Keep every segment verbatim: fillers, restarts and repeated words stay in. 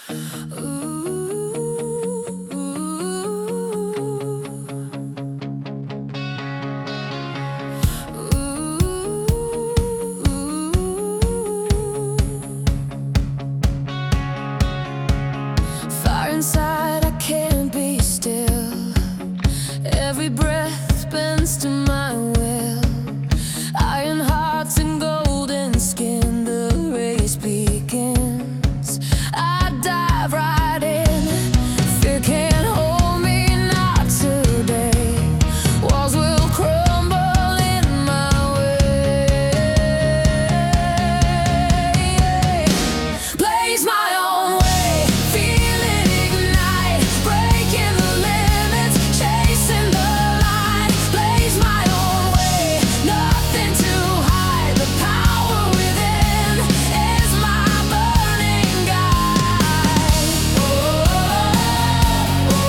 Inside, I can't be still. Every breath bends to my will. Iron hearts and golden skin, the race begins. I dive right in. Fear can't hold me, not today. Walls will crumble in my way. Blaze my own way, feel it ignite, breaking the limits, chasing the light. Blaze my own way, nothing to hide. The power within is my burning guide. Oh, oh, oh,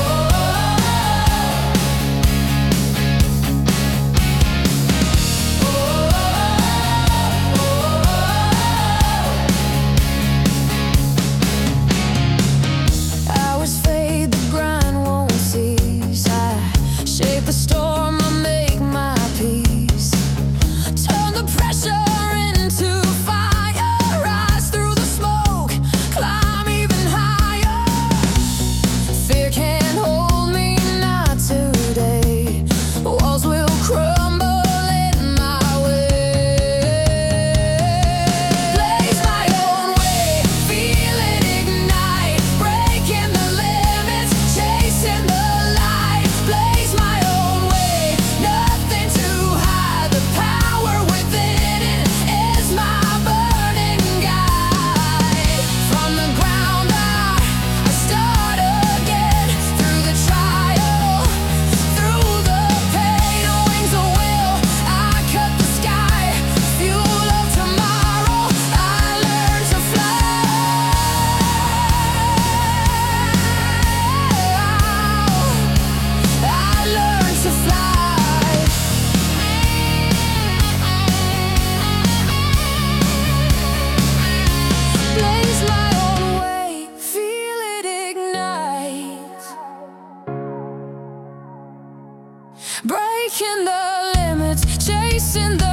Hours fade, the grind won't cease. I shape the storm, I make my peace. Turn the pressure into fire, rise through the smoke, climb even higher. Fear can't hold me, not today. Walls will crumble in my way. Blaze my own way, feel it ignite, breaking the limits, chasing the light. Blaze my own way, nothing to hide. The power within it is my burning guide. From the ground I, I start again. Through the trial, through the pain, wings of will, I cut the sky. Fuel of tomorrow, I learn to fly. I learn to fly. Blaze my own way, feel it ignite, breaking the limits, chasing the